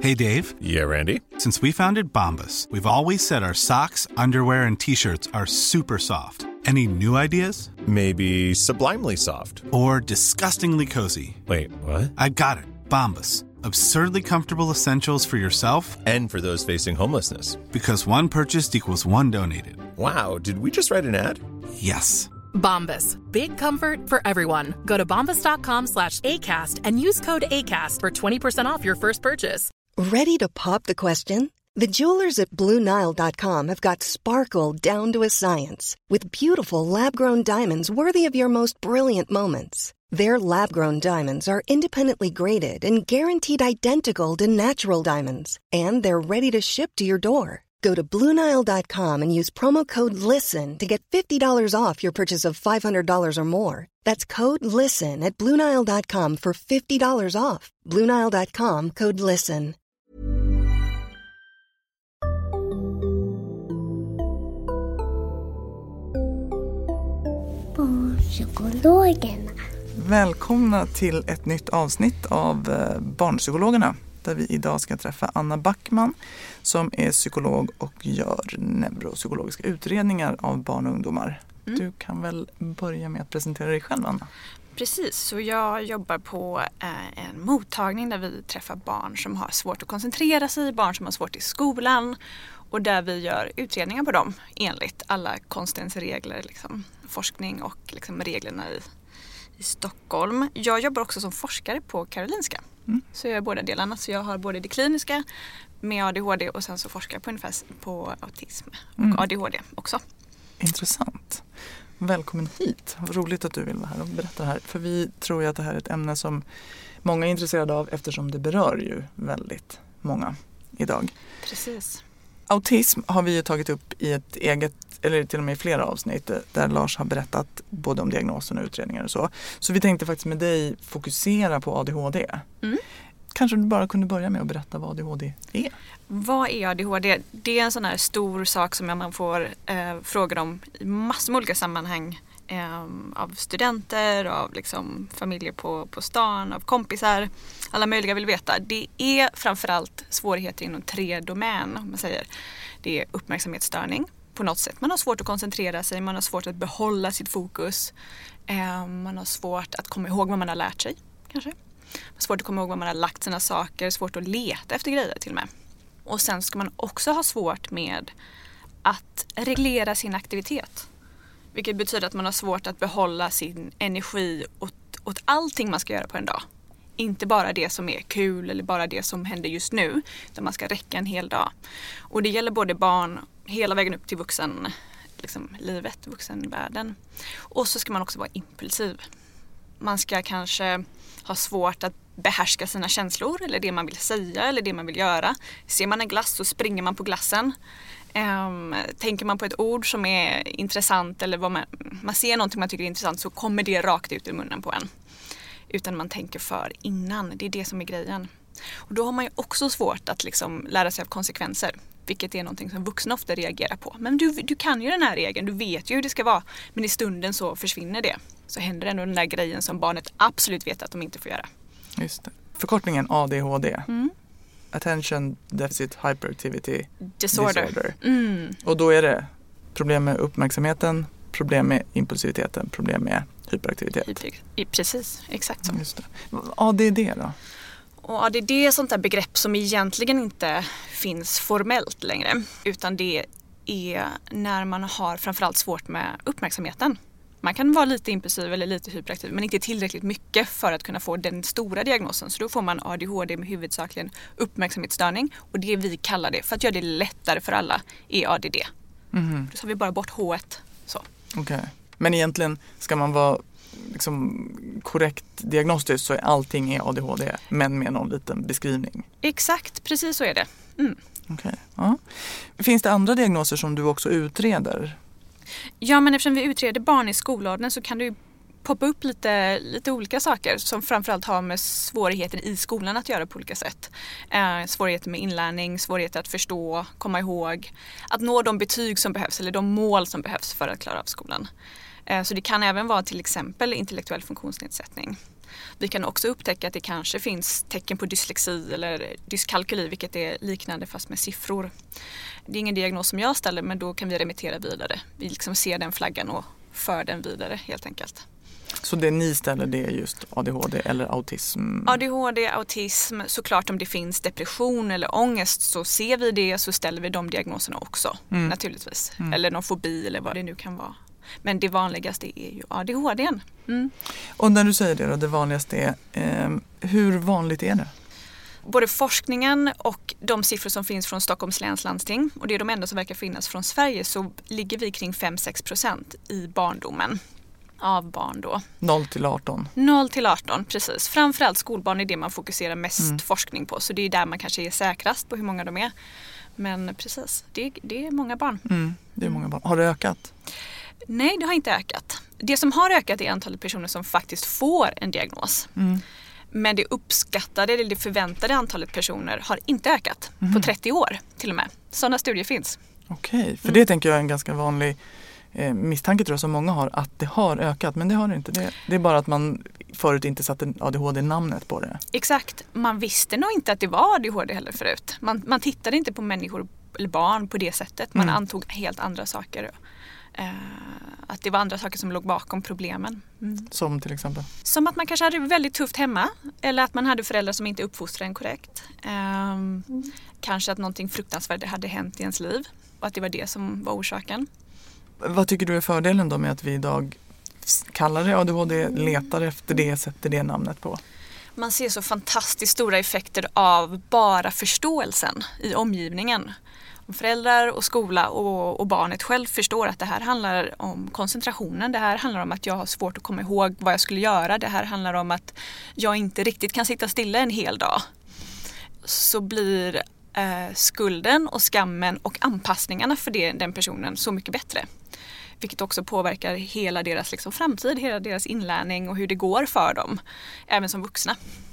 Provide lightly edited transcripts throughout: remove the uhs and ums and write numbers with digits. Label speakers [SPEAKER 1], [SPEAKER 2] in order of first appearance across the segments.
[SPEAKER 1] Hey, Dave.
[SPEAKER 2] Yeah, Randy.
[SPEAKER 1] Since we founded Bombas, we've always said our socks, underwear, and T-shirts are super soft. Any new ideas?
[SPEAKER 2] Maybe sublimely soft.
[SPEAKER 1] Or disgustingly cozy?
[SPEAKER 2] Wait, what?
[SPEAKER 1] I got it. Bombas. Absurdly comfortable essentials for yourself
[SPEAKER 2] And for those facing homelessness.
[SPEAKER 1] Because one purchased equals one donated.
[SPEAKER 2] Wow, did we just write an ad?
[SPEAKER 1] Yes.
[SPEAKER 3] Bombas. Big comfort for everyone. Go to bombas.com/ACAST and use code ACAST for 20% off your first purchase.
[SPEAKER 4] Ready to pop the question? The jewelers at BlueNile.com have got sparkle down to a science with beautiful lab-grown diamonds worthy of your most brilliant moments. Their lab-grown diamonds are independently graded and guaranteed identical to natural diamonds. And they're ready to ship to your door. Go to BlueNile.com and use promo code LISTEN to get $50 off your purchase of $500 or more. That's code LISTEN at BlueNile.com for $50 off. BlueNile.com, code LISTEN.
[SPEAKER 5] Barnpsykologerna.
[SPEAKER 6] Välkomna till ett nytt avsnitt av Barnpsykologerna, där vi idag ska träffa Anna Backman som är psykolog och gör neuropsykologiska utredningar av barn och ungdomar. Du kan väl börja med att presentera dig själv, Anna?
[SPEAKER 7] Precis, så jag jobbar på en mottagning där vi träffar barn som har svårt att koncentrera sig, barn som har svårt i skolan, och där vi gör utredningar på dem enligt alla konstens regler, liksom, forskning och liksom, reglerna i Stockholm. Jag jobbar också som forskare på Karolinska. Så jag gör båda delarna. Så jag har både det kliniska med ADHD och sen så forskar jag på ungefär på autism och ADHD också.
[SPEAKER 6] Intressant. Välkommen hit. Vad roligt att du vill vara här och berätta det här. För vi tror ju att det här är ett ämne som många är intresserade av, eftersom det berör ju väldigt många idag.
[SPEAKER 7] Precis.
[SPEAKER 6] Autism har vi ju tagit upp i ett eget, eller till och med i flera avsnitt, där Lars har berättat både om diagnosen och utredningar och så. Så vi tänkte faktiskt med dig fokusera på ADHD. Kanske du bara kunde börja med att berätta vad ADHD är?
[SPEAKER 7] Vad är ADHD? Det är en sån här stor sak som man får frågor om i massor med olika sammanhang. Av studenter, av liksom familjer på stan, av kompisar. Alla möjliga vill veta. Det är framförallt svårigheter inom 3 domän, om man säger. Det är uppmärksamhetsstörning på något sätt. Man har svårt att koncentrera sig, man har svårt att behålla sitt fokus. Man har svårt att komma ihåg vad man har lärt sig, kanske. Man har svårt att komma ihåg vad man har lagt sina saker, svårt att leta efter grejer till och med. Och sen ska man också ha svårt med att reglera sin aktivitet. Vilket betyder att man har svårt att behålla sin energi åt allting man ska göra på en dag. Inte bara det som är kul eller bara det som händer just nu, utan man ska räcka en hel dag. Och det gäller både barn hela vägen upp till livet, vuxenvärlden. Och så ska man också vara impulsiv. Man ska kanske ha svårt att behärska sina känslor eller det man vill säga eller det man vill göra. Ser man en glass så springer man på glassen. Tänker man på ett ord som är intressant eller man ser någonting man tycker är intressant, så kommer det rakt ut ur munnen på en. Utan man tänker för innan. Det är det som är grejen. Och då har man ju också svårt att liksom lära sig av konsekvenser. Vilket är någonting som vuxna ofta reagerar på. Men du kan ju den här regeln, du vet ju hur det ska vara. Men i stunden så försvinner det. Så händer ändå den där grejen som barnet absolut vet att de inte får göra.
[SPEAKER 6] Just det. Förkortningen ADHD. Attention Deficit Hyperactivity Disorder. Och då är det problem med uppmärksamheten, problem med impulsiviteten, problem med hyperaktivitet.
[SPEAKER 7] Precis, exakt så.
[SPEAKER 6] Just det. ADD då?
[SPEAKER 7] Och ADD är sånt där begrepp som egentligen inte finns formellt längre. Utan det är när man har framförallt svårt med uppmärksamheten. Man kan vara lite impulsiv eller lite hyperaktiv, men inte tillräckligt mycket för att kunna få den stora diagnosen. Så då får man ADHD med huvudsakligen uppmärksamhetsstörning. Och det vi kallar det, för att göra det lättare för alla, är ADD. Då tar vi bara bort H1.
[SPEAKER 6] Okej. Men egentligen ska man vara liksom korrekt diagnostisk, så är allting är ADHD, men med någon liten beskrivning.
[SPEAKER 7] Exakt, precis så är det.
[SPEAKER 6] Okej. Ja. Finns det andra diagnoser som du också utreder?
[SPEAKER 7] Ja, men eftersom vi utreder barn i skolåldern så kan det ju poppa upp lite olika saker som framförallt har med svårigheter i skolan att göra på olika sätt. Svårigheter med inlärning, svårigheter att förstå, komma ihåg, att nå de betyg som behövs eller de mål som behövs för att klara av skolan. Så det kan även vara till exempel intellektuell funktionsnedsättning. Vi kan också upptäcka att det kanske finns tecken på dyslexi eller dyskalkyli, vilket är liknande fast med siffror. Det är ingen diagnos som jag ställer, men då kan vi remittera vidare. Vi liksom ser den flaggan och för den vidare helt enkelt.
[SPEAKER 6] Så det ni ställer, det är just ADHD eller autism?
[SPEAKER 7] ADHD, autism, såklart om det finns depression eller ångest så ser vi det, så ställer vi de diagnoserna också naturligtvis. Eller någon fobi eller vad det nu kan vara. Men det vanligaste är ju ADHD.
[SPEAKER 6] Och när du säger det då, det vanligaste är, hur vanligt är det?
[SPEAKER 7] Både forskningen och de siffror som finns från Stockholms läns landsting, och det är de enda som verkar finnas från Sverige, så ligger vi kring 5-6% i barndomen. Av barn då.
[SPEAKER 6] 0-18?
[SPEAKER 7] 0-18, precis. Framförallt skolbarn är det man fokuserar mest forskning på. Så det är där man kanske är säkrast på hur många de är. Men precis, det är många barn.
[SPEAKER 6] Det är många barn. Har det ökat?
[SPEAKER 7] Nej, det har inte ökat. Det som har ökat är antalet personer som faktiskt får en diagnos. Men det uppskattade eller det förväntade antalet personer har inte ökat på 30 år till och med. Sådana studier finns.
[SPEAKER 6] Okej, för det tänker jag är en ganska vanlig misstanke tror jag som många har, att det har ökat, men det har det inte. Det är bara att man förut inte satte ADHD-namnet på det.
[SPEAKER 7] Exakt, man visste nog inte att det var ADHD heller förut. Man tittade inte på människor eller barn på det sättet. Man antog helt andra saker. Att det var andra saker som låg bakom problemen.
[SPEAKER 6] Som till exempel?
[SPEAKER 7] Som att man kanske hade väldigt tufft hemma, eller att man hade föräldrar som inte uppfostrade en korrekt. Kanske att någonting fruktansvärt hade hänt i ens liv och att det var det som var orsaken.
[SPEAKER 6] Vad tycker du är fördelen då med att vi idag kallar det ADHD, letar efter det, sätter det namnet på?
[SPEAKER 7] Man ser så fantastiskt stora effekter av bara förståelsen i omgivningen. Om föräldrar och skola och barnet själv förstår att det här handlar om koncentrationen. Det här handlar om att jag har svårt att komma ihåg vad jag skulle göra. Det här handlar om att jag inte riktigt kan sitta stilla en hel dag. Så blir skulden och skammen och anpassningarna för den personen så mycket bättre. Vilket också påverkar hela deras framtid, hela deras inlärning och hur det går för dem, även som vuxna.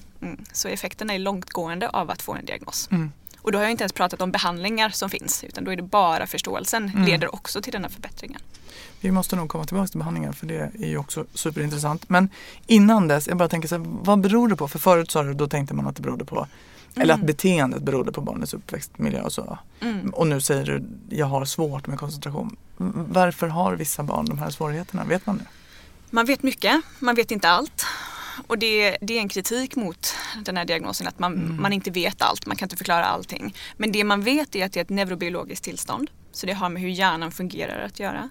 [SPEAKER 7] Så effekterna är långtgående av att få en diagnos. Och då har jag inte ens pratat om behandlingar som finns, utan då är det bara förståelsen leder också till den här förbättringen. Vi
[SPEAKER 6] måste nog komma tillbaka till behandlingar, för det är ju också superintressant. Men innan dess, jag bara tänker så här, vad beror det på? För förut sa du, då tänkte man att det berodde på eller att beteendet berodde på barnets uppväxtmiljö och så. Och nu säger du, jag har svårt med koncentration. Varför har vissa barn de här svårigheterna? Vet man det?
[SPEAKER 7] Man vet mycket, man vet inte allt. Och det är en kritik mot den här diagnosen, att man inte vet allt, man kan inte förklara allting. Men det man vet är att det är ett neurobiologiskt tillstånd. Så det har med hur hjärnan fungerar att göra.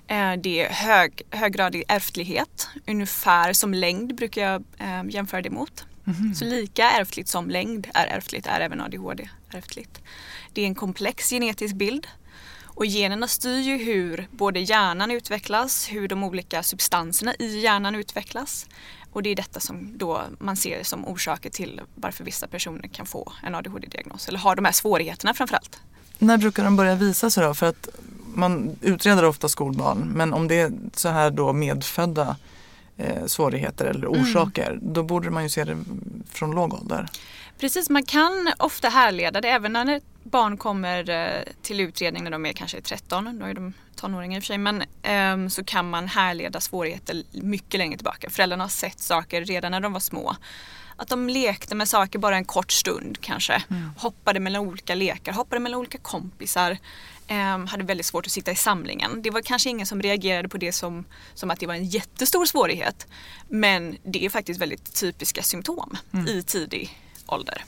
[SPEAKER 7] Det är höggradig ärftlighet, ungefär som längd brukar jag jämföra det mot. Så lika ärftligt som längd är ärftligt är även ADHD ärftligt. Det är en komplex genetisk bild. Och generna styr ju hur både hjärnan utvecklas, hur de olika substanserna i hjärnan utvecklas. Och det är detta som då man ser som orsaker till varför vissa personer kan få en ADHD-diagnos. Eller har de här svårigheterna framförallt.
[SPEAKER 6] När brukar de börja visa sig då? För att man utreder ofta skolbarn. Men om det är så här då medfödda svårigheter eller orsaker, då borde man ju se det från låg ålder.
[SPEAKER 7] Precis, man kan ofta härleda det även när ett barn kommer till utredning när de är kanske 13, då är de tonåringar i och för sig, men så kan man härleda svårigheter mycket längre tillbaka. Föräldrarna har sett saker redan när de var små. Att de lekte med saker bara en kort stund kanske. Hoppade mellan olika lekar, hoppade mellan olika kompisar. Hade väldigt svårt att sitta i samlingen. Det var kanske ingen som reagerade på det som att det var en jättestor svårighet. Men det är faktiskt väldigt typiska symptom i tidig ålder.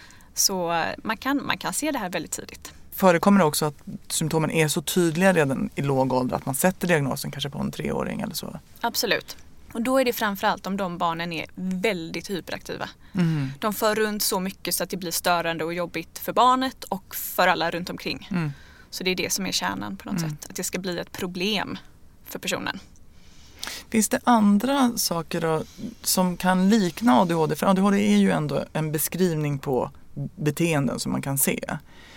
[SPEAKER 7] Så man kan se det här väldigt tidigt.
[SPEAKER 6] Förekommer det också att symptomen är så tydliga redan i låg ålder att man sätter diagnosen kanske på en 3-åring eller så?
[SPEAKER 7] Absolut. Och då är det framförallt om de barnen är väldigt hyperaktiva. De för runt så mycket så att det blir störande och jobbigt för barnet och för alla runt omkring. Så det är det som är kärnan på något sätt. Att det ska bli ett problem för personen.
[SPEAKER 6] Finns det andra saker då, som kan likna ADHD? För ADHD är ju ändå en beskrivning på beteenden som man kan se.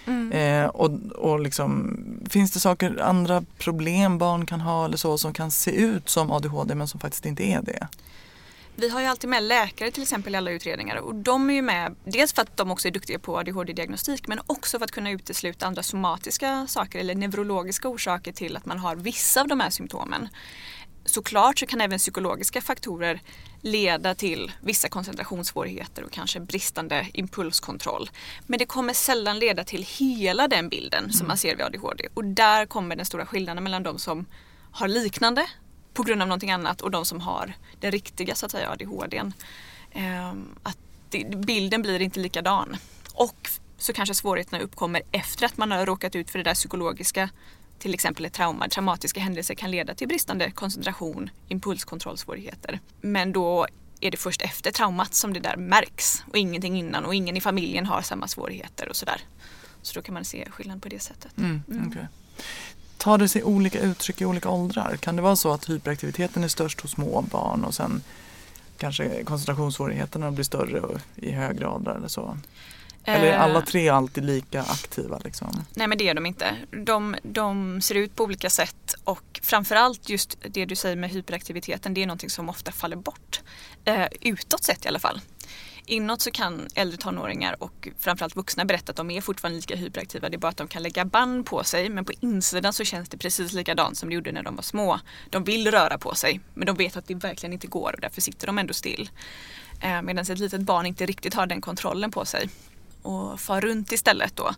[SPEAKER 6] Och liksom, finns det saker, andra problem barn kan ha eller så som kan se ut som ADHD men som faktiskt inte är det?
[SPEAKER 7] Vi har ju alltid med läkare till exempel i alla utredningar, och de är ju med dels för att de också är duktiga på ADHD-diagnostik, men också för att kunna utesluta andra somatiska saker eller neurologiska orsaker till att man har vissa av de här symptomen. såklart så kan även psykologiska faktorer leda till vissa koncentrationssvårigheter och kanske bristande impulskontroll. Men det kommer sällan leda till hela den bilden som man ser vid ADHD. Och där kommer den stora skillnaden mellan de som har liknande på grund av någonting annat och de som har den riktiga så att säga ADHD:n. Att bilden blir inte likadan. Och så kanske svårigheterna uppkommer efter att man har råkat ut för det där psykologiska, till exempel ett trauma. Traumatiska händelser kan leda till bristande koncentration, impulskontrollsvårigheter. Men då är det först efter traumat som det där märks och ingenting innan, och ingen i familjen har samma svårigheter och sådär. Så då kan man se skillnad på det sättet.
[SPEAKER 6] Okay. Tar det sig olika uttryck i olika åldrar? Kan det vara så att hyperaktiviteten är störst hos små barn och sen kanske koncentrationssvårigheterna blir större i högre åldrar eller så? Eller är alla tre alltid lika aktiva? Liksom? Nej, men det är de inte. De ser ut på olika sätt, och framförallt just det du säger med hyperaktiviteten, det är någonting som ofta faller bort. Utåt sett i alla fall. Inåt så kan äldre tonåringar och framförallt vuxna berätta att de är fortfarande lika hyperaktiva. Det är bara att de kan lägga band på sig, men på insidan så känns det precis likadant som det gjorde när de var små. De vill röra på sig, men de vet att det verkligen inte går, och därför sitter de ändå still. Medan ett litet barn inte riktigt har den kontrollen på sig och far runt istället då.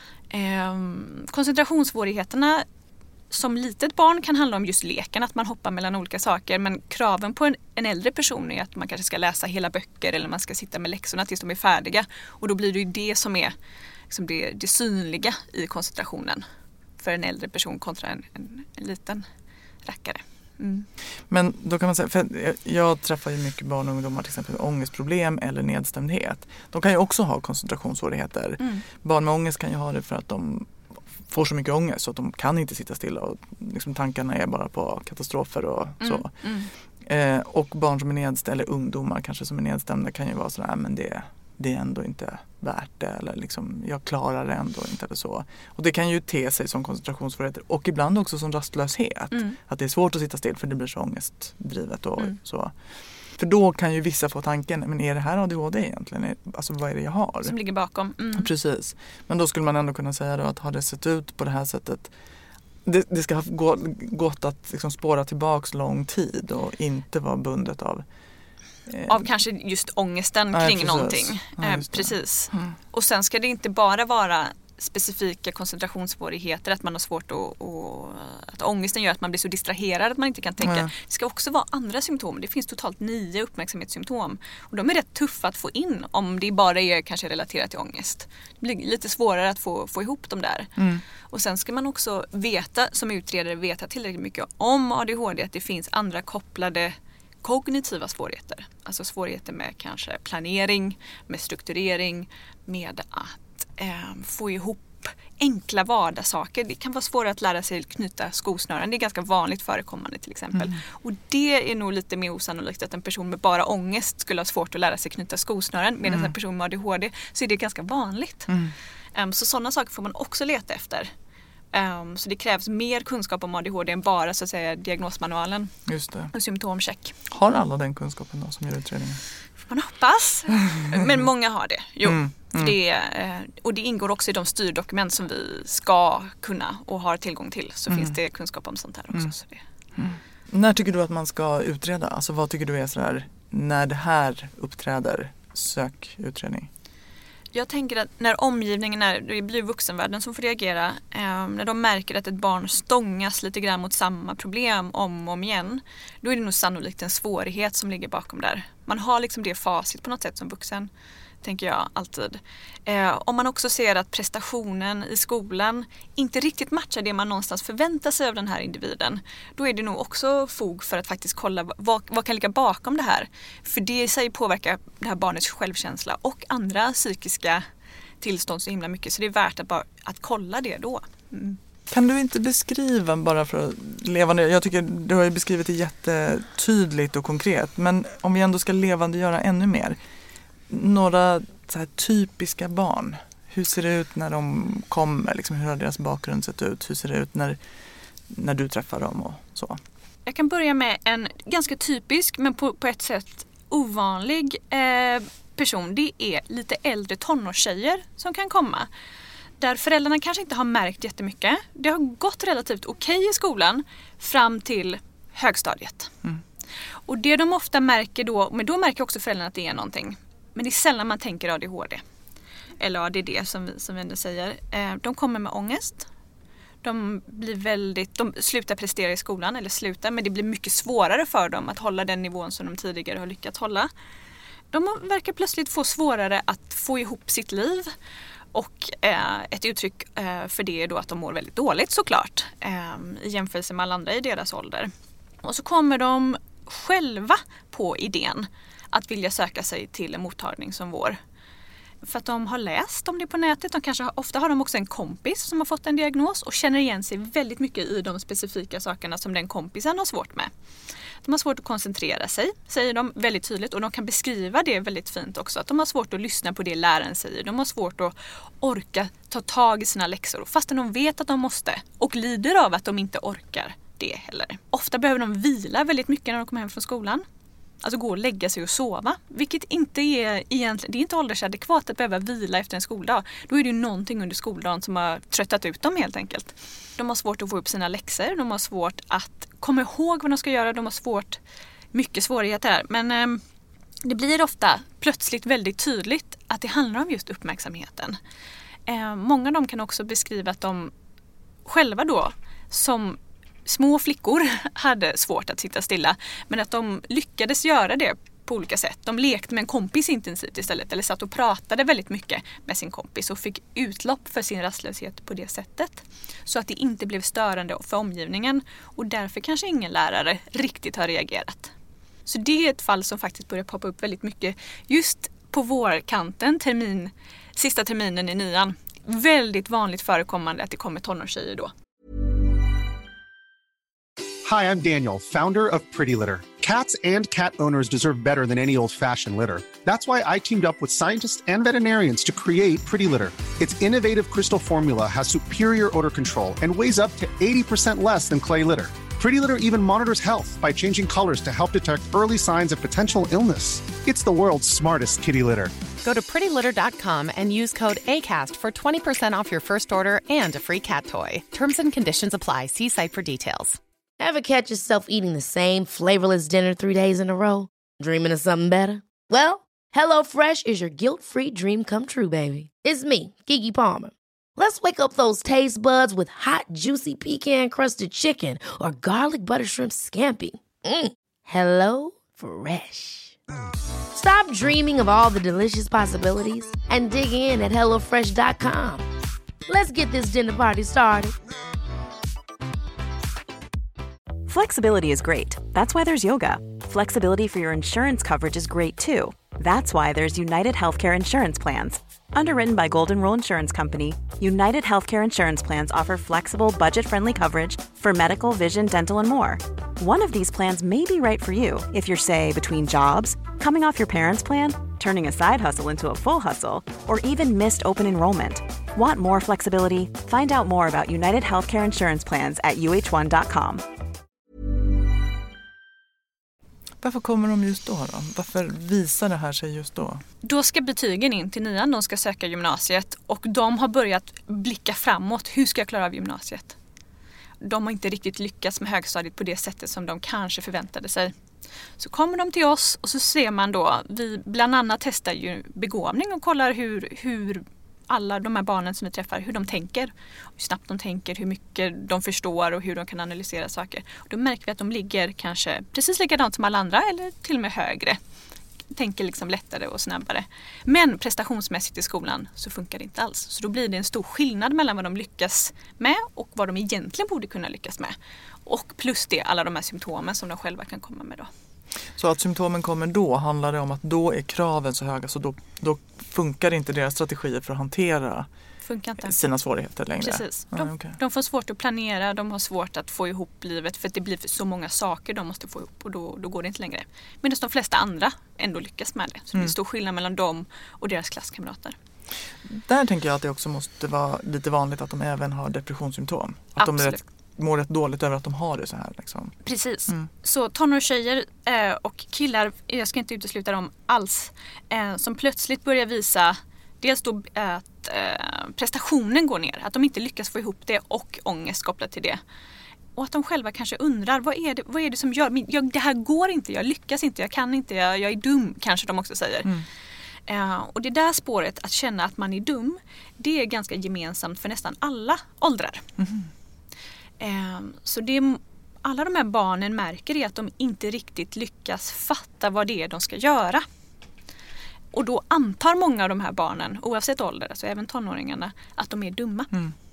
[SPEAKER 6] Koncentrationssvårigheterna som litet barn kan handla om just leken, att man hoppar mellan olika saker, men kraven på en äldre person är att man kanske ska läsa hela böcker eller man ska sitta med läxorna tills de är färdiga, och då blir det ju det som är liksom det synliga i koncentrationen för en äldre person kontra en liten rackare. Men då kan man säga, för jag träffar ju mycket barn och ungdomar till exempel med ångestproblem eller nedstämdhet. De kan ju också ha koncentrationssvårigheter. Barn med ångest kan ju ha det för att de får så mycket ångest så att de kan inte sitta stilla, och liksom tankarna är bara på katastrofer och så. Och barn som är nedstämda, eller ungdomar kanske som är nedstämda, kan ju vara sådär, men det är ändå inte värt det, eller liksom, jag klarar det ändå inte, eller så. Och det kan ju te sig som koncentrationssvårigheter och ibland också som rastlöshet. Att det är svårt att sitta still för det blir så ångestdrivet och så. För då kan ju vissa få tanken, men är det här ADHD egentligen? Alltså vad är det jag har? Som ligger bakom. Precis. Men då skulle man ändå kunna säga då att har det sett ut på det här sättet, det ska ha gått att liksom spåra tillbaks lång tid och inte vara bundet av kanske just ångesten kring precis. Någonting. Precis. Och sen ska det inte bara vara specifika koncentrationssvårigheter, att man har svårt att ångesten gör att man blir så distraherad att man inte kan tänka. Det ska också vara andra symptom. Det finns totalt 9 uppmärksamhetssymptom, och de är rätt tuffa att få in om det bara är kanske relaterat till ångest. Det blir lite svårare att få ihop dem där. Och sen ska man också som utredare veta tillräckligt mycket om ADHD, att det finns andra kopplade kognitiva svårigheter. Alltså svårigheter med kanske planering, med strukturering, med att få ihop enkla vardagssaker. Det kan vara svårare att lära sig knyta skosnören. Det är ganska vanligt förekommande till exempel. Och det är nog lite mer osannolikt att en person med bara ångest skulle ha svårt att lära sig knyta skosnören, medan en person med ADHD så är det ganska vanligt. Så sådana saker får man också leta efter. Så det krävs mer kunskap om ADHD än bara så att säga diagnosmanualen. Just det. Och symptomcheck. Har alla den kunskapen då som gör utredningen? Man hoppas. Men många har det. Jo. Och det ingår också i de styrdokument som vi ska kunna och har tillgång till. Så finns det kunskap om sånt här också. Så det. När tycker du att man ska utreda? Alltså vad tycker du är sådär, när det här uppträder, sök utredning? Jag tänker att när omgivningen det blir vuxenvärlden som får reagera, när de märker att ett barn stångas lite grann mot samma problem om och om igen, då är det nog sannolikt en svårighet som ligger bakom där. Man har liksom det facit på något sätt som vuxen, tänker jag alltid. Om man också ser att prestationen i skolan inte riktigt matchar det man någonstans förväntar sig av den här individen, då är det nog också fog för att faktiskt kolla vad kan ligga bakom det här. För det i sig påverkar det här barnets självkänsla och andra psykiska tillstånd så himla mycket, så det är värt att kolla det då. Kan du inte beskriva bara för att levande, jag tycker du har ju beskrivit det jättetydligt och konkret, men om vi ändå ska levandegöra ännu mer, några så här typiska barn. Hur ser det ut när de kommer? Liksom, hur har deras bakgrund sett ut? Hur ser det ut när du träffar dem och så? Jag kan börja med en ganska typisk men på ett sätt ovanlig person. Det är lite äldre tonårstjejer som kan komma. Där föräldrarna kanske inte har märkt jättemycket. Det har gått relativt okej i skolan fram till
[SPEAKER 7] högstadiet. Och det de ofta märker då, men då märker också föräldrarna att det är någonting. Men det är sällan man tänker ADHD. Eller ADD som vi ändå säger. De kommer med ångest. De slutar prestera i skolan, men det blir mycket svårare för dem att hålla den nivån som de tidigare har lyckats hålla. De verkar plötsligt få svårare att få ihop sitt liv. Och ett uttryck för det är då att de mår väldigt dåligt såklart. I jämförelse med alla andra i deras ålder. Och så kommer de själva på idén att vilja söka sig till en mottagning som vår. För att de har läst om det på nätet. Ofta har de också en kompis som har fått en diagnos och känner igen sig väldigt mycket i de specifika sakerna som den kompisen har svårt med. De har svårt att koncentrera sig, säger de väldigt tydligt. Och de kan beskriva det väldigt fint också. Att de har svårt att lyssna på det läraren säger. De har svårt att orka ta tag i sina läxor. Fastän de vet att de måste. Och lider av att de inte orkar det heller. Ofta behöver de vila väldigt mycket när de kommer hem från skolan. Alltså gå och lägga sig och sova. Vilket inte är egentligen, det är inte åldersadekvat att behöva vila efter en skoldag. Då är det ju någonting under skoldagen som har tröttat ut dem helt enkelt. De har svårt att få upp sina läxor. De har svårt att komma ihåg vad de ska göra. De har mycket svårigheter här. Men det blir ofta plötsligt väldigt tydligt att det handlar om just uppmärksamheten. Många av dem kan också beskriva att de själva då som små flickor hade svårt att sitta stilla, men att de lyckades göra det på olika sätt. De lekte med en kompis intensivt istället, eller satt och pratade väldigt mycket med sin kompis och fick utlopp för sin rastlöshet på det sättet. Så att det inte blev störande för omgivningen, och därför kanske ingen lärare riktigt har reagerat. Så det är ett fall som faktiskt börjar poppa upp väldigt mycket just på vårkanten, sista terminen i 9:an. Väldigt vanligt förekommande att det kommer tonårstjejer då.
[SPEAKER 8] Hi, I'm Daniel, founder of Pretty Litter. Cats and cat owners deserve better than any old-fashioned litter. That's why I teamed up with scientists and veterinarians to create Pretty Litter. Its innovative crystal formula has superior odor control and weighs up to 80% less than clay litter. Pretty Litter even monitors health by changing colors to help detect early signs of potential illness. It's the world's smartest kitty litter.
[SPEAKER 9] Go to prettylitter.com and use code ACAST for 20% off your first order and a free cat toy. Terms and conditions apply. See site for details.
[SPEAKER 10] Ever catch yourself eating the same flavorless dinner 3 days in a row? Dreaming of something better? Well, HelloFresh is your guilt-free dream come true, baby. It's me, Keke Palmer. Let's wake up those taste buds with hot, juicy pecan-crusted chicken or garlic butter shrimp scampi. Hello Fresh. Stop dreaming of all the delicious possibilities and dig in at HelloFresh.com. Let's get this dinner party started.
[SPEAKER 11] Flexibility is great. That's why there's yoga. Flexibility for your insurance coverage is great too. That's why there's United Healthcare Insurance Plans. Underwritten by Golden Rule Insurance Company, United Healthcare Insurance Plans offer flexible, budget-friendly coverage for medical, vision, dental, and more. One of these plans may be right for you if you're, say, between jobs, coming off your parents' plan, turning a side hustle into a full hustle, or even missed open enrollment. Want more flexibility? Find out more about United Healthcare Insurance Plans at uh1.com.
[SPEAKER 6] Varför kommer de just då? Varför visar det här sig just då?
[SPEAKER 7] Då ska betygen in till 9:an, de ska söka gymnasiet och de har börjat blicka framåt. Hur ska jag klara av gymnasiet? De har inte riktigt lyckats med högstadiet på det sättet som de kanske förväntade sig. Så kommer de till oss och så ser man då, vi bland annat testar ju begåvning och kollar hur alla de här barnen som vi träffar, hur de tänker. Hur snabbt de tänker, hur mycket de förstår och hur de kan analysera saker. Och då märker vi att de ligger kanske precis likadant som alla andra eller till och med högre. Tänker liksom lättare och snabbare. Men prestationsmässigt i skolan så funkar det inte alls. Så då blir det en stor skillnad mellan vad de lyckas med och vad de egentligen borde kunna lyckas med. Och plus det, alla de här symptomen som de själva kan komma med då.
[SPEAKER 6] Så att symptomen kommer då handlar det om att då är kraven så höga så då funkar inte deras strategier för att hantera sina svårigheter längre.
[SPEAKER 7] Precis. De får svårt att planera, de har svårt att få ihop livet för att det blir så många saker de måste få ihop och då går det inte längre. Medan de flesta andra ändå lyckas med det. Så det är stor skillnad mellan dem och deras klasskamrater.
[SPEAKER 6] Där tänker jag att det också måste vara lite vanligt att de även har depressionssymptom. Att
[SPEAKER 7] Absolut.
[SPEAKER 6] de mår rätt dåligt över att de har det så här. Liksom.
[SPEAKER 7] Precis. Så tonårstjejer och killar, jag ska inte utesluta dem alls, som plötsligt börjar visa dels då att prestationen går ner, att de inte lyckas få ihop det och ångest kopplat till det. Och att de själva kanske undrar, vad är det som gör, det här går inte, jag lyckas inte, jag kan inte, jag är dum, kanske de också säger. Och det där spåret, att känna att man är dum, det är ganska gemensamt för nästan alla åldrar. Så alla de här barnen märker är att de inte riktigt lyckas fatta vad det är de ska göra. Och då antar många av de här barnen, oavsett ålder, alltså även tonåringarna, att de är dumma.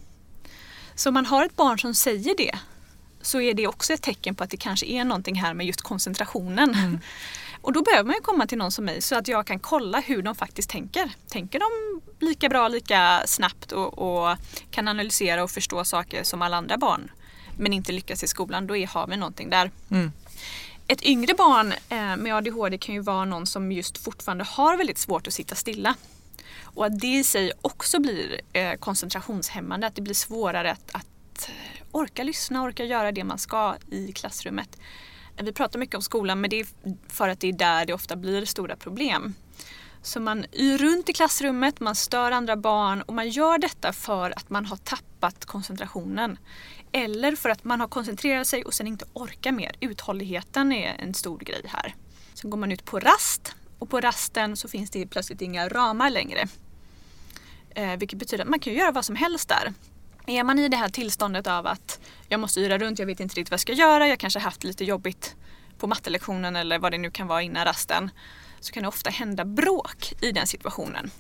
[SPEAKER 7] Så om man har ett barn som säger det, så är det också ett tecken på att det kanske är någonting här med just koncentrationen. Och då behöver man ju komma till någon som mig så att jag kan kolla hur de faktiskt tänker. Tänker de lika bra, lika snabbt och kan analysera och förstå saker som alla andra barn, men inte lyckas i skolan, då har vi någonting där. Ett yngre barn med ADHD kan ju vara någon som just fortfarande har väldigt svårt att sitta stilla. Och att det i sig också blir koncentrationshämmande, att det blir svårare att orka lyssna, orka göra det man ska i klassrummet. Vi pratar mycket om skolan, men det är för att det är där det ofta blir stora problem. Så man är runt i klassrummet, man stör andra barn och man gör detta för att man har tappat koncentrationen. Eller för att man har koncentrerat sig och sen inte orkar mer. Uthålligheten är en stor grej här. Sen går man ut på rast och på rasten så finns det plötsligt inga ramar längre. Vilket betyder att man kan göra vad som helst där. Är man i det här tillståndet av att jag måste yra runt, jag vet inte riktigt vad jag ska göra, jag kanske haft lite jobbigt på mattelektionen eller vad det nu kan vara innan rasten, så kan det ofta hända bråk i den situationen.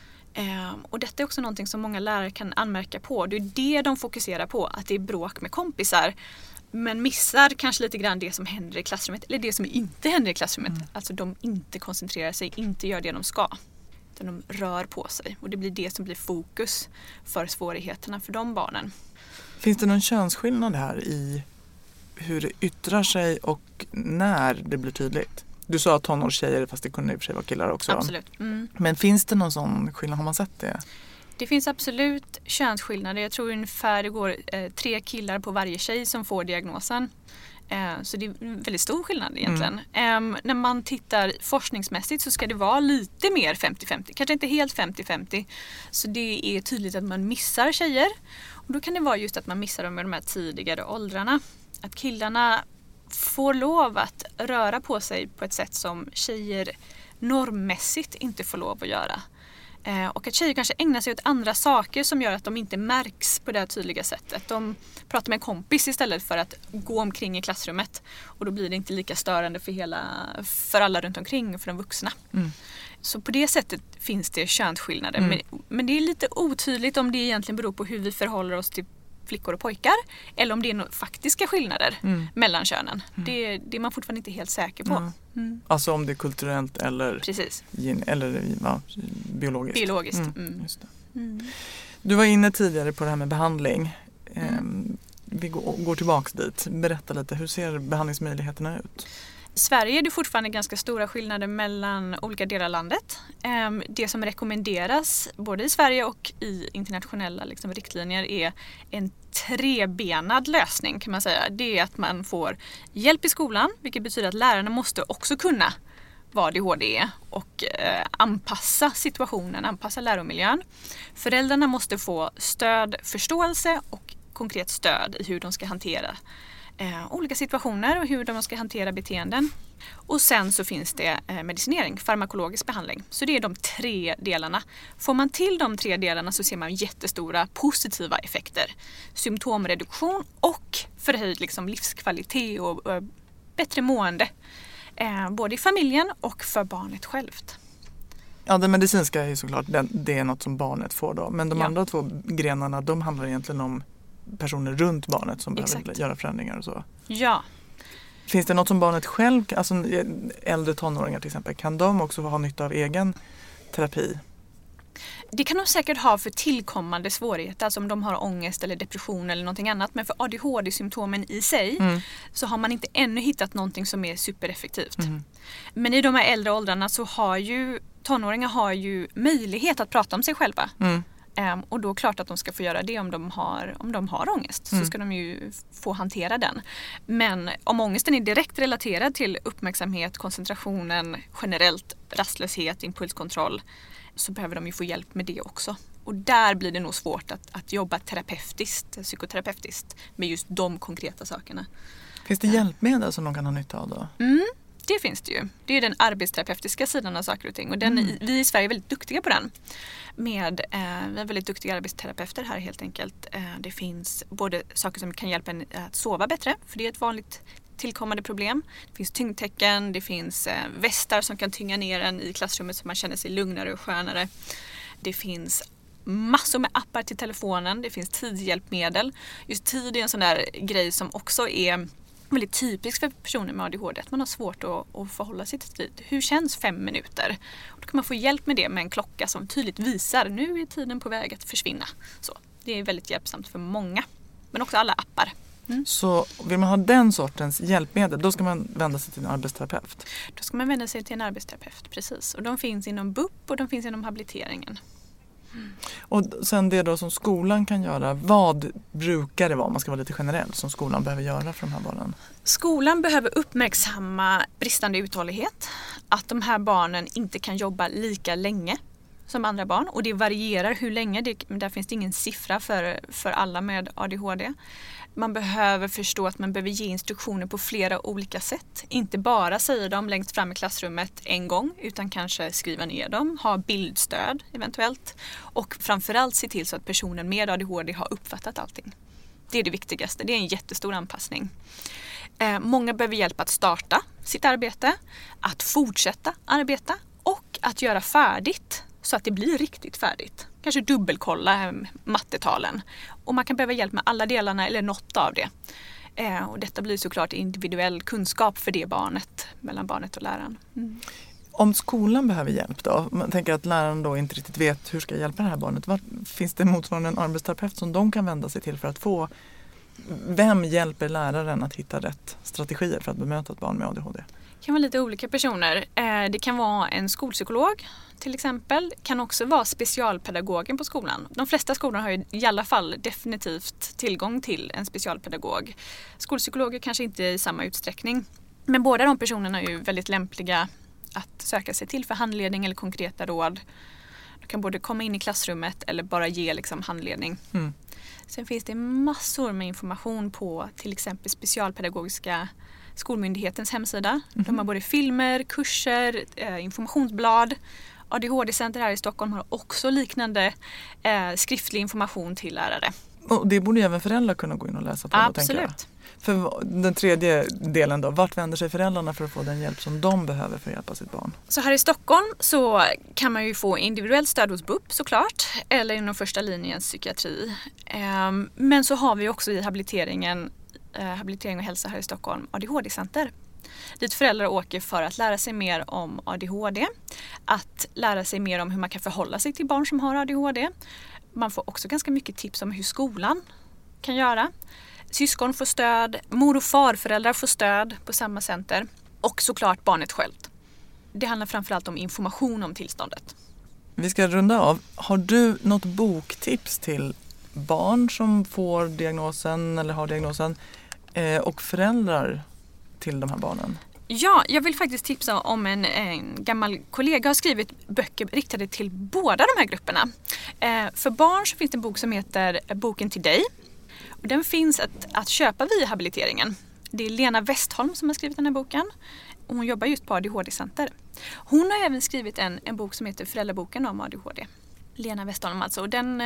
[SPEAKER 7] Och detta är också någonting som många lärare kan anmärka på. Det är det de fokuserar på, att det är bråk med kompisar, men missar kanske lite grann det som händer i klassrummet eller det som inte händer i klassrummet. Alltså de inte koncentrerar sig, inte gör det de ska. De rör på sig och det blir det som blir fokus för svårigheterna för de barnen.
[SPEAKER 6] Finns det någon könsskillnad här i hur det yttrar sig och när det blir tydligt? Du sa att tonårstjejer, fast det kunde i och för sig vara killar också.
[SPEAKER 7] Absolut.
[SPEAKER 6] Men finns det någon sån skillnad? Har man sett det?
[SPEAKER 7] Det finns absolut könsskillnader. Jag tror ungefär det går 3 killar på varje tjej som får diagnosen. Så det är en väldigt stor skillnad egentligen. När man tittar forskningsmässigt så ska det vara lite mer 50-50. Kanske inte helt 50-50. Så det är tydligt att man missar tjejer. Och då kan det vara just att man missar dem med de här tidigare åldrarna. Att killarna får lov att röra på sig på ett sätt som tjejer normmässigt inte får lov att göra. Och att tjejer kanske ägnar sig åt andra saker som gör att de inte märks på det här tydliga sättet. De pratar med en kompis istället för att gå omkring i klassrummet. Och då blir det inte lika störande för alla runt omkring och för de vuxna. Så på det sättet finns det könsskillnader. Men det är lite otydligt om det egentligen beror på hur vi förhåller oss till flickor och pojkar. Eller om det är några faktiska skillnader mellan könen. Det är man fortfarande inte helt säker på.
[SPEAKER 6] Alltså om det är kulturellt eller, biologiskt.
[SPEAKER 7] Biologiskt.
[SPEAKER 6] Just det. Du var inne tidigare på det här med behandling. Vi går tillbaka dit. Berätta lite, hur ser behandlingsmöjligheterna ut?
[SPEAKER 7] I Sverige är det fortfarande ganska stora skillnader mellan olika delar av landet. Det som rekommenderas både i Sverige och i internationella riktlinjer är en 3-benad lösning kan man säga. Det är att man får hjälp i skolan, vilket betyder att lärarna måste också kunna vad ADHD är och anpassa situationen, anpassa läromiljön. Föräldrarna måste få stöd, förståelse och konkret stöd i hur de ska hantera olika situationer och hur de ska hantera beteenden. Och sen så finns det medicinering, farmakologisk behandling. Så det är de 3 delarna. Får man till de 3 delarna så ser man jättestora positiva effekter. Symptomreduktion och förhöjd livskvalitet och bättre mående. Både i familjen och för barnet självt.
[SPEAKER 6] Ja, det medicinska är ju såklart, det är något som barnet får då. Men de andra 2 grenarna, de handlar egentligen om personer runt barnet som behöver göra förändringar och så.
[SPEAKER 7] Ja.
[SPEAKER 6] Finns det något som barnet själv, alltså äldre tonåringar till exempel, kan de också ha nytta av egen terapi?
[SPEAKER 7] Det kan de säkert ha för tillkommande svårigheter, alltså om de har ångest eller depression eller någonting annat. Men för ADHD-symptomen i sig så har man inte ännu hittat någonting som är supereffektivt. Men i de här äldre åldrarna så har ju tonåringar möjlighet att prata om sig själva. Och då är det klart att de ska få göra det om de har ångest. Så ska de ju få hantera den. Men om ångesten är direkt relaterad till uppmärksamhet, koncentrationen, generellt rastlöshet, impulskontroll, så behöver de ju få hjälp med det också. Och där blir det nog svårt att jobba psykoterapeutiskt med just de konkreta sakerna.
[SPEAKER 6] Finns det hjälpmedel som de kan ha nytta av då?
[SPEAKER 7] Det finns det ju. Det är den arbetsterapeutiska sidan av saker och ting. Och vi i Sverige är väldigt duktiga på den. Vi är väldigt duktiga arbetsterapeuter här helt enkelt. Det finns både saker som kan hjälpa en att sova bättre, för det är ett vanligt tillkommande problem. Det finns tyngdtecken, det finns västar som kan tynga ner en i klassrummet så man känner sig lugnare och skönare. Det finns massor med appar till telefonen, det finns tidhjälpmedel. Just tid är en sån där grej som också är väldigt typisk för personer med ADHD, att man har svårt att förhålla sig till tid. Hur känns 5 minuter? Och då kan man få hjälp med det med en klocka som tydligt visar nu är tiden på väg att försvinna. Så, det är väldigt hjälpsamt för många, men också alla appar.
[SPEAKER 6] Så vill man ha den sortens hjälpmedel, då ska man vända sig till en arbetsterapeut?
[SPEAKER 7] Då ska man vända sig till en arbetsterapeut, precis. Och de finns inom BUP och de finns inom habiliteringen.
[SPEAKER 6] Och sen det då som skolan kan göra, vad brukar det vara, om man ska vara lite generell, som skolan behöver göra för de här barnen?
[SPEAKER 7] Skolan behöver uppmärksamma bristande uthållighet, att de här barnen inte kan jobba lika länge som andra barn, och det varierar hur länge, där finns det ingen siffra för alla med ADHD. Man behöver förstå att man behöver ge instruktioner på flera olika sätt. Inte bara säga dem längst fram i klassrummet en gång, utan kanske skriva ner dem, ha bildstöd eventuellt. Och framförallt se till så att personen med ADHD har uppfattat allting. Det är det viktigaste, det är en jättestor anpassning. Många behöver hjälp att starta sitt arbete, att fortsätta arbeta och att göra färdigt så att det blir riktigt färdigt. Kanske dubbelkolla mattetalen. Och man kan behöva hjälp med alla delarna eller något av det. Och detta blir såklart individuell kunskap för det barnet, mellan barnet och läraren.
[SPEAKER 6] Om skolan behöver hjälp då? Man tänker att läraren då inte riktigt vet hur ska jag hjälpa det här barnet. Finns det motsvarande en arbetsterapeut som de kan vända sig till för att få? Vem hjälper läraren att hitta rätt strategier för att bemöta ett barn med ADHD?
[SPEAKER 7] Det kan vara lite olika personer. Det kan vara en skolpsykolog till exempel. Det kan också vara specialpedagogen på skolan. De flesta skolor har ju i alla fall definitivt tillgång till en specialpedagog. Skolpsykologer kanske inte i samma utsträckning. Men båda de personerna är ju väldigt lämpliga att söka sig till för handledning eller konkreta råd. De kan både komma in i klassrummet eller bara ge handledning. Sen finns det massor med information på till exempel specialpedagogiska Skolmyndighetens hemsida. De har både filmer, kurser, informationsblad. ADHD-center här i Stockholm har också liknande skriftlig information till lärare.
[SPEAKER 6] Och det borde även föräldrar kunna gå in och läsa på.
[SPEAKER 7] Absolut.
[SPEAKER 6] För den tredje delen då, vart vänder sig föräldrarna för att få den hjälp som de behöver för att hjälpa sitt barn?
[SPEAKER 7] Så här i Stockholm så kan man ju få individuellt stöd hos BUP såklart, eller inom första linjens psykiatri. Men så har vi också i habilitering och hälsa här i Stockholm ADHD-center. Dit föräldrar åker för att lära sig mer om ADHD, att lära sig mer om hur man kan förhålla sig till barn som har ADHD. Man får också ganska mycket tips om hur skolan kan göra. Syskon får stöd, mor- och farföräldrar får stöd på samma center och såklart barnet självt. Det handlar framförallt om information om tillståndet.
[SPEAKER 6] Vi ska runda av. Har du något boktips till barn som får diagnosen eller har diagnosen och föräldrar till de här barnen?
[SPEAKER 7] Ja, jag vill faktiskt tipsa om en gammal kollega har skrivit böcker riktade till båda de här grupperna. För barn så finns det en bok som heter Boken till dig. Och den finns att köpa via habiliteringen. Det är Lena Westholm som har skrivit den här boken. Och hon jobbar just på ADHD-center. Hon har även skrivit en bok som heter Föräldraboken om ADHD. Lena Westholm alltså. Och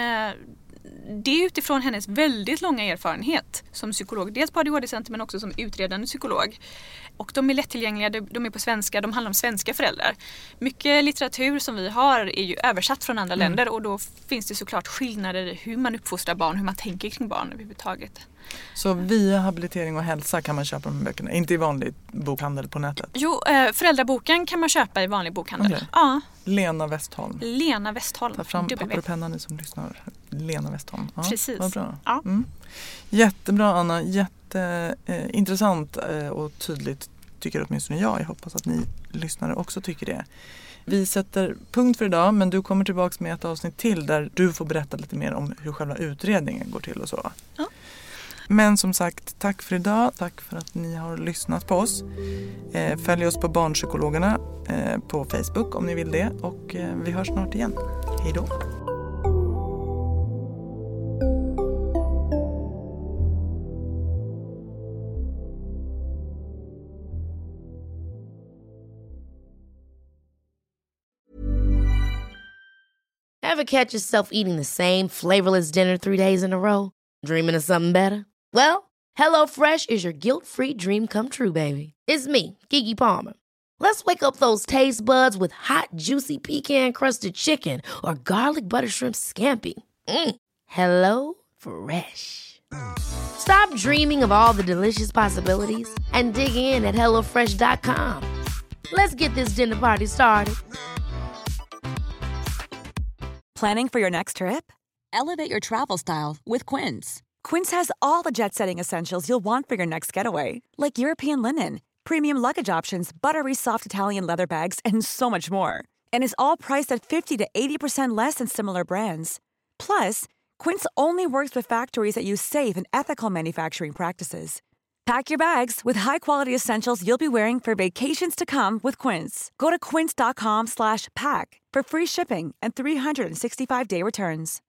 [SPEAKER 7] det är utifrån hennes väldigt långa erfarenhet som psykolog. Dels på ADHD-center men också som utredande psykolog. Och de är lättillgängliga, de är på svenska, de handlar om svenska föräldrar. Mycket litteratur som vi har är ju översatt från andra länder och då finns det såklart skillnader i hur man uppfostrar barn, hur man tänker kring barn överhuvudtaget.
[SPEAKER 6] Så via habilitering och hälsa kan man köpa de här böckerna, inte i vanlig bokhandel på nätet?
[SPEAKER 7] Jo, föräldraboken kan man köpa i vanlig bokhandel. Okay. Ja.
[SPEAKER 6] Lena Westholm.
[SPEAKER 7] Lena Westholm.
[SPEAKER 6] Ta fram papper och penna ni som lyssnar. Lena Westholm. Ja,
[SPEAKER 7] precis.
[SPEAKER 6] Vad bra.
[SPEAKER 7] Ja.
[SPEAKER 6] Jättebra Anna, jätteintressant och tydligt tycker åtminstone jag. Jag hoppas att ni lyssnare också tycker det. Vi sätter punkt för idag, men du kommer tillbaka med ett avsnitt till där du får berätta lite mer om hur själva utredningen går till och så.
[SPEAKER 7] Ja.
[SPEAKER 6] Men som sagt, tack för idag. Tack för att ni har lyssnat på oss. Följ oss på Barnpsykologerna på Facebook om ni vill det. Och vi hörs snart igen. Hej då!
[SPEAKER 10] Ever catch yourself eating the same flavorless dinner 3 days in a row? Dreaming of something better? Well, HelloFresh is your guilt-free dream come true, baby. It's me, Keke Palmer. Let's wake up those taste buds with hot, juicy pecan-crusted chicken or garlic butter shrimp scampi. Hello Fresh. Stop dreaming of all the delicious possibilities and dig in at HelloFresh.com. Let's get this dinner party started.
[SPEAKER 12] Planning for your next trip? Elevate your travel style with Quince. Quince has all the jet-setting essentials you'll want for your next getaway, like European linen, premium luggage options, buttery soft Italian leather bags, and so much more. And is all priced at 50 to 80% less than similar brands. Plus, Quince only works with factories that use safe and ethical manufacturing practices. Pack your bags with high-quality essentials you'll be wearing for vacations to come with Quince. Go to quince.com/pack for free shipping and 365-day returns.